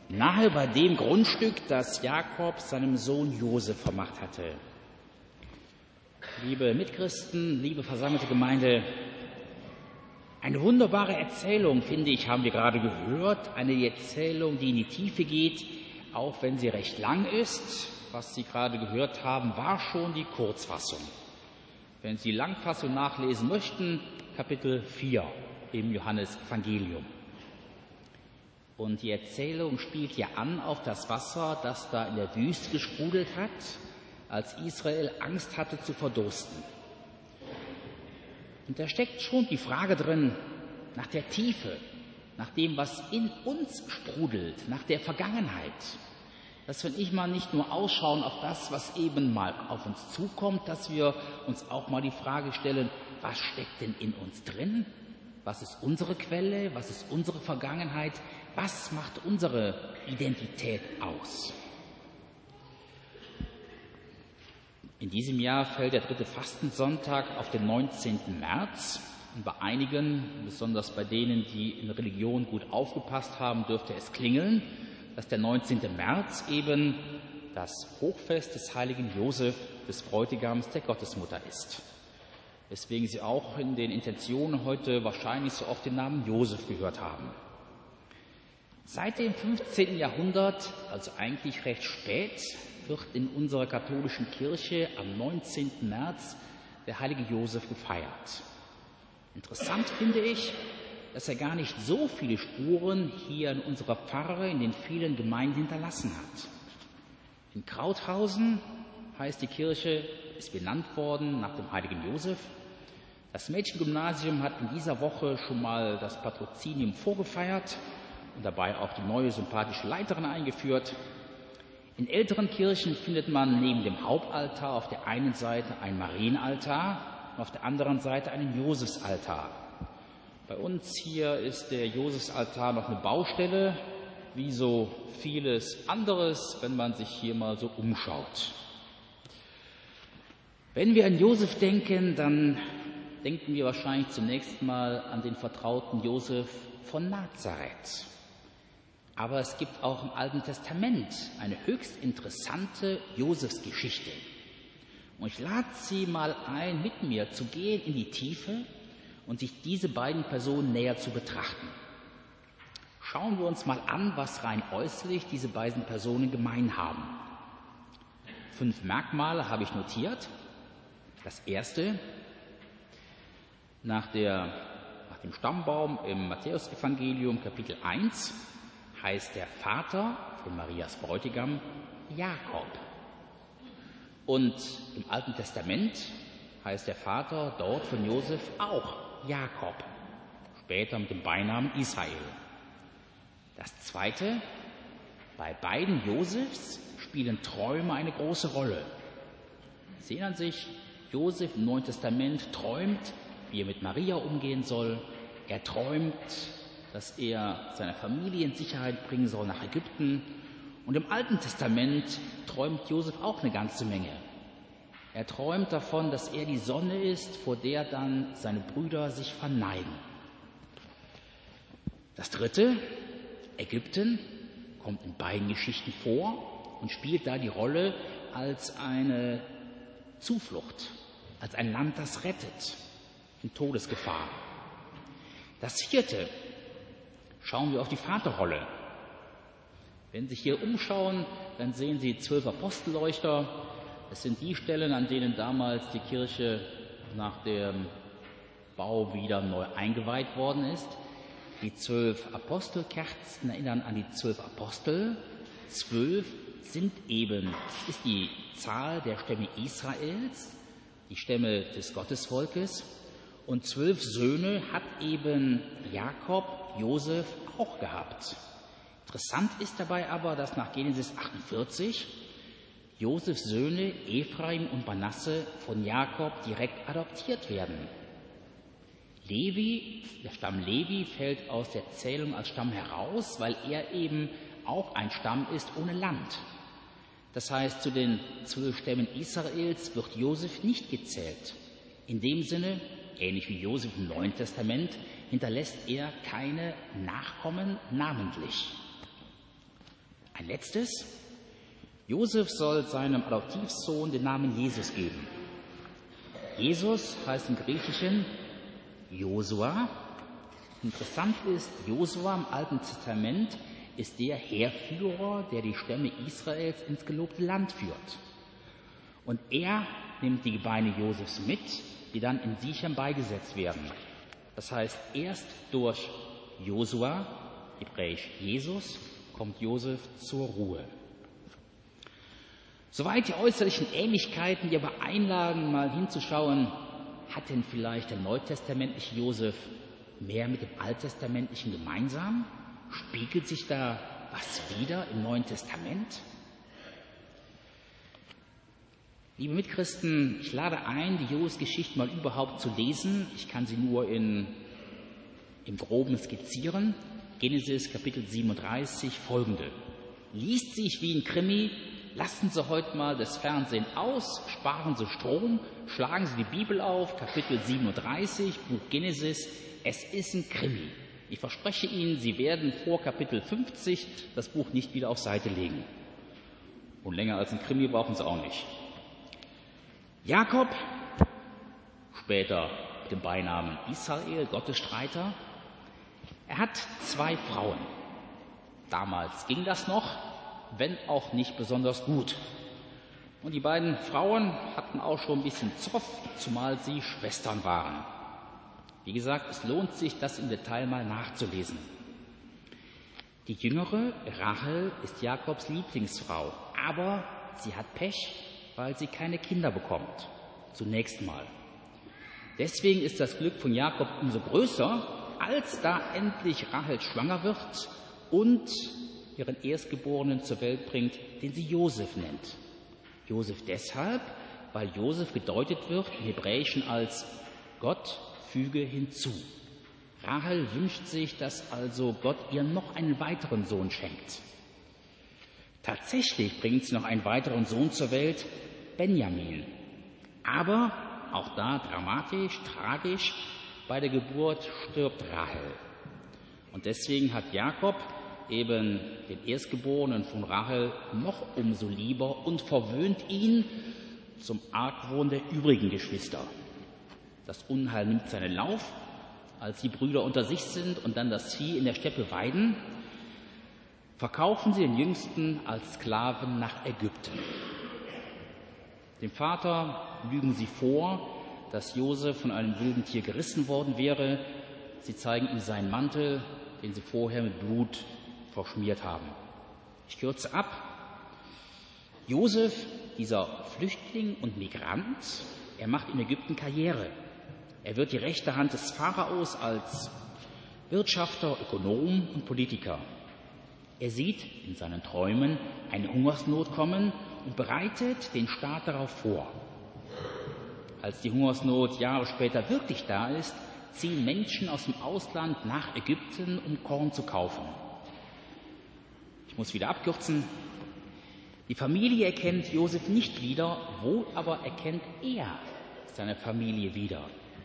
nahe bei dem Grundstück, das Jakob seinem Sohn Josef vermacht hatte. Liebe Mitchristen, liebe versammelte Gemeinde, eine wunderbare Erzählung, finde ich, haben wir gerade gehört. Eine Erzählung, die in die Tiefe geht, auch wenn sie recht lang ist. Was Sie gerade gehört haben, war schon die Kurzfassung. Wenn Sie Langfassung nachlesen möchten, Kapitel 4 im Johannesevangelium. Und die Erzählung spielt hier an auf das Wasser, das da in der Wüste gesprudelt hat, als Israel Angst hatte zu verdursten. Und da steckt schon die Frage drin nach der Tiefe, nach dem, was in uns sprudelt, nach der Vergangenheit. Dass wir nicht mal nicht nur ausschauen auf das, was eben mal auf uns zukommt, dass wir uns auch mal die Frage stellen, was steckt denn in uns drin? Was ist unsere Quelle? Was ist unsere Vergangenheit? Was macht unsere Identität aus? In diesem Jahr fällt der 3. Fastensonntag auf den 19. März. Und bei einigen, besonders bei denen, die in Religion gut aufgepasst haben, dürfte es klingeln, dass der 19. März eben das Hochfest des heiligen Josef, des Bräutigams der Gottesmutter ist. Weswegen Sie auch in den Intentionen heute wahrscheinlich so oft den Namen Josef gehört haben. Seit dem 15. Jahrhundert, also eigentlich recht spät, wird in unserer katholischen Kirche am 19. März der heilige Josef gefeiert. Interessant finde ich, dass er gar nicht so viele Spuren hier in unserer Pfarre, in den vielen Gemeinden hinterlassen hat. In Krauthausen heißt die Kirche, ist benannt worden nach dem heiligen Josef. Das Mädchengymnasium hat in dieser Woche schon mal das Patrozinium vorgefeiert und dabei auch die neue sympathische Leiterin eingeführt. In älteren Kirchen findet man neben dem Hauptaltar auf der einen Seite ein Marienaltar und auf der anderen Seite einen Josefsaltar. Bei uns hier ist der Josefsaltar noch eine Baustelle, wie so vieles anderes, wenn man sich hier mal so umschaut. Wenn wir an Josef denken, dann denken wir wahrscheinlich zunächst mal an den vertrauten Josef von Nazareth. Aber es gibt auch im Alten Testament eine höchst interessante Josefsgeschichte. Und ich lade Sie mal ein, mit mir zu gehen in die Tiefe und sich diese beiden Personen näher zu betrachten. Schauen wir uns mal an, was rein äußerlich diese beiden Personen gemein haben. 5 Merkmale habe ich notiert. Das erste, nach dem Stammbaum im Matthäusevangelium Kapitel 1 heißt der Vater von Marias Bräutigam Jakob. Und im Alten Testament heißt der Vater dort von Josef auch Jakob, später mit dem Beinamen Israel. Das zweite, bei beiden Josefs spielen Träume eine große Rolle. Sie erinnern sich, Josef im Neuen Testament träumt, wie er mit Maria umgehen soll. Er träumt, dass er seine Familie in Sicherheit bringen soll nach Ägypten. Und im Alten Testament träumt Josef auch eine ganze Menge. Er träumt davon, dass er die Sonne ist, vor der dann seine Brüder sich verneigen. Das dritte, Ägypten, kommt in beiden Geschichten vor und spielt da die Rolle als eine Zuflucht, als ein Land, das rettet in Todesgefahr. Das vierte, schauen wir auf die Vaterrolle. Wenn Sie sich hier umschauen, dann sehen Sie 12 Apostelleuchter. Das sind die Stellen, an denen damals die Kirche nach dem Bau wieder neu eingeweiht worden ist. Die 12 Apostelkerzen erinnern an die 12 Apostel. 12 ist die Zahl der Stämme Israels, die Stämme des Gottesvolkes. Und 12 Söhne hat eben Jakob, Josef auch gehabt. Interessant ist dabei aber, dass nach Genesis 48 Josefs Söhne Ephraim und Manasse von Jakob direkt adoptiert werden. Levi, der Stamm Levi, fällt aus der Zählung als Stamm heraus, weil er eben auch ein Stamm ist ohne Land. Das heißt, zu den 12 Stämmen Israels wird Josef nicht gezählt. In dem Sinne, ähnlich wie Josef im Neuen Testament, hinterlässt er keine Nachkommen namentlich. Ein letztes. Josef soll seinem Adoptivsohn den Namen Jesus geben. Jesus heißt im Griechischen Josua. Interessant ist, Josua im Alten Testament ist der Heerführer, der die Stämme Israels ins gelobte Land führt. Und er nimmt die Gebeine Josefs mit, die dann in Sichem beigesetzt werden. Das heißt, erst durch Josua, hebräisch Jesus, kommt Josef zur Ruhe. Soweit die äußerlichen Ähnlichkeiten, die aber einladen, mal hinzuschauen, hat denn vielleicht der neutestamentliche Josef mehr mit dem alttestamentlichen gemeinsam? Spiegelt sich da was wider im Neuen Testament? Liebe Mitchristen, ich lade ein, die Josef-Geschichte mal überhaupt zu lesen. Ich kann sie nur im Groben skizzieren. Genesis Kapitel 37, folgende. Liest sich wie ein Krimi, lassen Sie heute mal das Fernsehen aus, sparen Sie Strom, schlagen Sie die Bibel auf, Kapitel 37, Buch Genesis. Es ist ein Krimi. Ich verspreche Ihnen, Sie werden vor Kapitel 50 das Buch nicht wieder auf Seite legen. Und länger als ein Krimi brauchen Sie auch nicht. Jakob, später mit dem Beinamen Israel, Gottesstreiter, er hat 2 Frauen. Damals ging das noch, wenn auch nicht besonders gut. Und die beiden Frauen hatten auch schon ein bisschen Zoff, zumal sie Schwestern waren. Wie gesagt, es lohnt sich, das im Detail mal nachzulesen. Die jüngere, Rachel, ist Jakobs Lieblingsfrau, aber sie hat Pech, weil sie keine Kinder bekommt. Zunächst mal. Deswegen ist das Glück von Jakob umso größer, als da endlich Rachel schwanger wird und ihren Erstgeborenen zur Welt bringt, den sie Josef nennt. Josef deshalb, weil Josef gedeutet wird im Hebräischen als Gott füge hinzu. Rachel wünscht sich, dass also Gott ihr noch einen weiteren Sohn schenkt. Tatsächlich bringt sie noch einen weiteren Sohn zur Welt, Benjamin. Aber auch da dramatisch, tragisch, bei der Geburt stirbt Rachel. Und deswegen hat Jakob eben den Erstgeborenen von Rachel noch umso lieber und verwöhnt ihn zum Argwohn der übrigen Geschwister. Das Unheil nimmt seinen Lauf, als die Brüder unter sich sind und dann das Vieh in der Steppe weiden, verkaufen sie den Jüngsten als Sklaven nach Ägypten. Dem Vater lügen sie vor, dass Josef von einem wilden Tier gerissen worden wäre. Sie zeigen ihm seinen Mantel, den sie vorher mit Blut verschmiert haben. Ich kürze ab. Josef, dieser Flüchtling und Migrant, er macht in Ägypten Karriere. Er wird die rechte Hand des Pharaos als Wirtschafter, Ökonom und Politiker. Er sieht in seinen Träumen eine Hungersnot kommen und bereitet den Staat darauf vor. Als die Hungersnot Jahre später wirklich da ist, ziehen Menschen aus dem Ausland nach Ägypten, um Korn zu kaufen. Ich muss wieder abkürzen. Die Familie erkennt Josef nicht wieder, wohl aber erkennt er seine Familie wieder.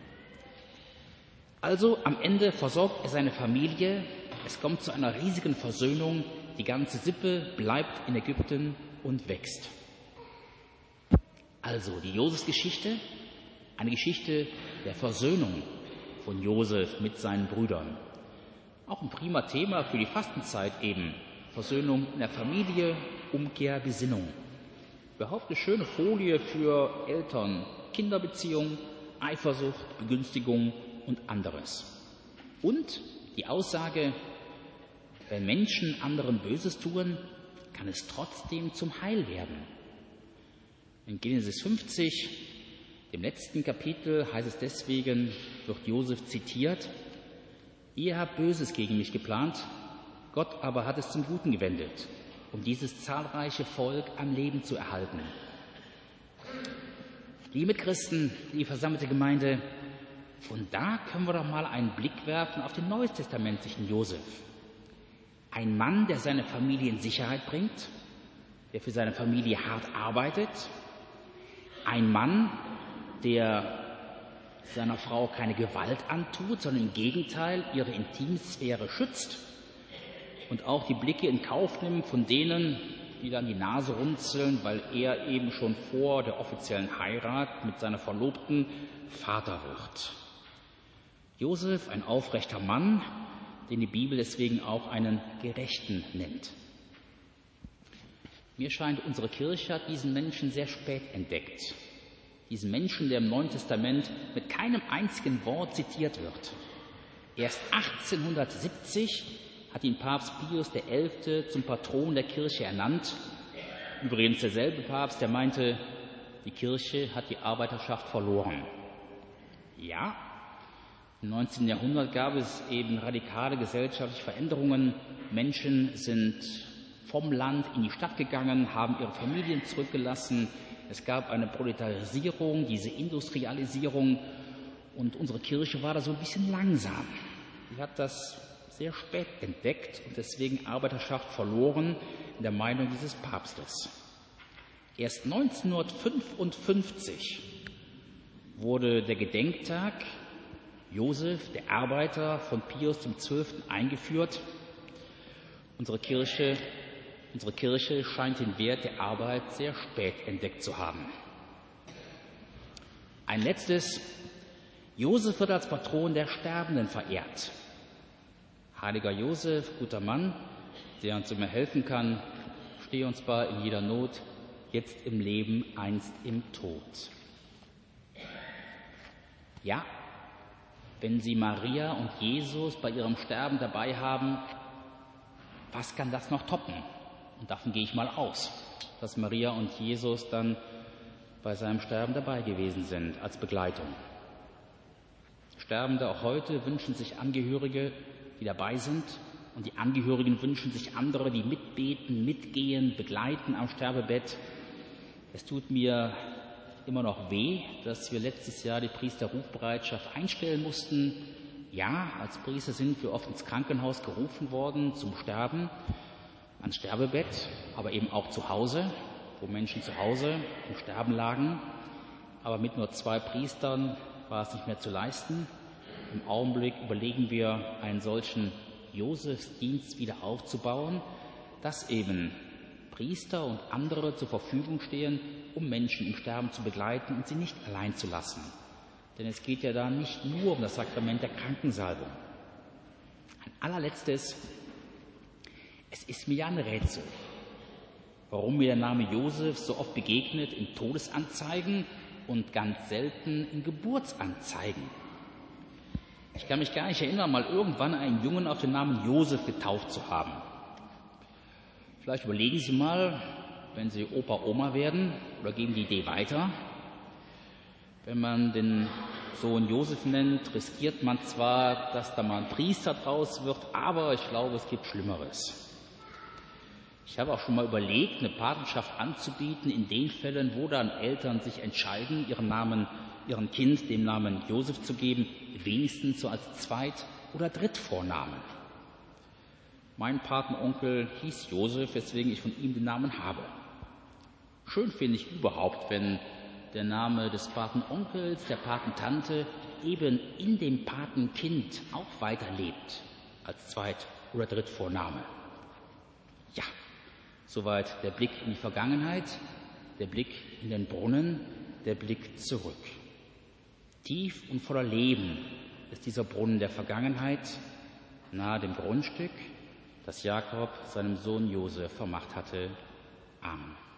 Also am Ende versorgt er seine Familie, es kommt zu einer riesigen Versöhnung, die ganze Sippe bleibt in Ägypten und wächst. Also die Josefsgeschichte, eine Geschichte der Versöhnung von Josef mit seinen Brüdern. Auch ein prima Thema für die Fastenzeit eben. Versöhnung in der Familie, Umkehr, Besinnung. Überhaupt eine schöne Folie für Eltern-Kinder-Beziehung, Eifersucht, Begünstigung und anderes. Und die Aussage, wenn Menschen anderen Böses tun, kann es trotzdem zum Heil werden. In Genesis 50, dem letzten Kapitel, heißt es deswegen, wird Josef zitiert, ihr habt Böses gegen mich geplant, Gott aber hat es zum Guten gewendet, um dieses zahlreiche Volk am Leben zu erhalten. Liebe Mitchristen, die versammelte Gemeinde, von da können wir doch mal einen Blick werfen auf den neutestamentlichen Josef. Ein Mann, der seine Familie in Sicherheit bringt, der für seine Familie hart arbeitet. Ein Mann, der seiner Frau keine Gewalt antut, sondern im Gegenteil ihre Intimsphäre schützt. und auch die Blicke in Kauf nimmt von denen, die dann die Nase runzeln, weil er eben schon vor der offiziellen Heirat mit seiner Verlobten Vater wird. Josef, ein aufrechter Mann, den die Bibel deswegen auch einen Gerechten nennt. Mir scheint, unsere Kirche hat diesen Menschen sehr spät entdeckt. Diesen Menschen, der im Neuen Testament mit keinem einzigen Wort zitiert wird. Erst 1870 hat ihn Papst Pius XI. Zum Patron der Kirche ernannt. Übrigens derselbe Papst, der meinte, die Kirche hat die Arbeiterschaft verloren. Ja, im 19. Jahrhundert gab es eben radikale gesellschaftliche Veränderungen. Menschen sind vom Land in die Stadt gegangen, haben ihre Familien zurückgelassen. Es gab eine Proletarisierung, diese Industrialisierung. Und unsere Kirche war da so ein bisschen langsam. Sie hat das sehr spät entdeckt und deswegen Arbeiterschaft verloren in der Meinung dieses Papstes. Erst 1955 wurde der Gedenktag Josef, der Arbeiter, von Pius XII. Eingeführt. Unsere Kirche scheint den Wert der Arbeit sehr spät entdeckt zu haben. Ein letztes: Josef wird als Patron der Sterbenden verehrt. Heiliger Josef, guter Mann, der uns immer helfen kann, stehe uns bei in jeder Not, jetzt im Leben, einst im Tod. Ja, wenn Sie Maria und Jesus bei ihrem Sterben dabei haben, was kann das noch toppen? Und davon gehe ich mal aus, dass Maria und Jesus dann bei seinem Sterben dabei gewesen sind als Begleitung. Sterbende auch heute wünschen sich Angehörige, die dabei sind, und die Angehörigen wünschen sich andere, die mitbeten, mitgehen, begleiten am Sterbebett. Es tut mir immer noch weh, dass wir letztes Jahr die Priesterrufbereitschaft einstellen mussten. Ja, als Priester sind wir oft ins Krankenhaus gerufen worden zum Sterben, ans Sterbebett, aber eben auch zu Hause, wo Menschen zu Hause im Sterben lagen. Aber mit nur 2 Priestern war es nicht mehr zu leisten. Im Augenblick überlegen wir, einen solchen Josefsdienst wieder aufzubauen, dass eben Priester und andere zur Verfügung stehen, um Menschen im Sterben zu begleiten und sie nicht allein zu lassen. Denn es geht ja da nicht nur um das Sakrament der Krankensalbung. Ein allerletztes: Es ist mir ja ein Rätsel, warum mir der Name Josef so oft begegnet in Todesanzeigen und ganz selten in Geburtsanzeigen. Ich kann mich gar nicht erinnern, mal irgendwann einen Jungen auf den Namen Josef getauft zu haben. Vielleicht überlegen Sie mal, wenn Sie Opa, Oma werden, oder geben die Idee weiter. Wenn man den Sohn Josef nennt, riskiert man zwar, dass da mal ein Priester draus wird, aber ich glaube, es gibt Schlimmeres. Ich habe auch schon mal überlegt, eine Patenschaft anzubieten in den Fällen, wo dann Eltern sich entscheiden, ihrem Kind den Namen Josef zu geben, wenigstens so als Zweit- oder Drittvorname. Mein Patenonkel hieß Josef, weswegen ich von ihm den Namen habe. Schön finde ich überhaupt, wenn der Name des Patenonkels, der Patentante eben in dem Patenkind auch weiterlebt, als Zweit- oder Drittvorname. Ja, soweit der Blick in die Vergangenheit, der Blick in den Brunnen, der Blick zurück. Tief und voller Leben ist dieser Brunnen der Vergangenheit, nahe dem Grundstück, das Jakob seinem Sohn Josef vermacht hatte. Amen.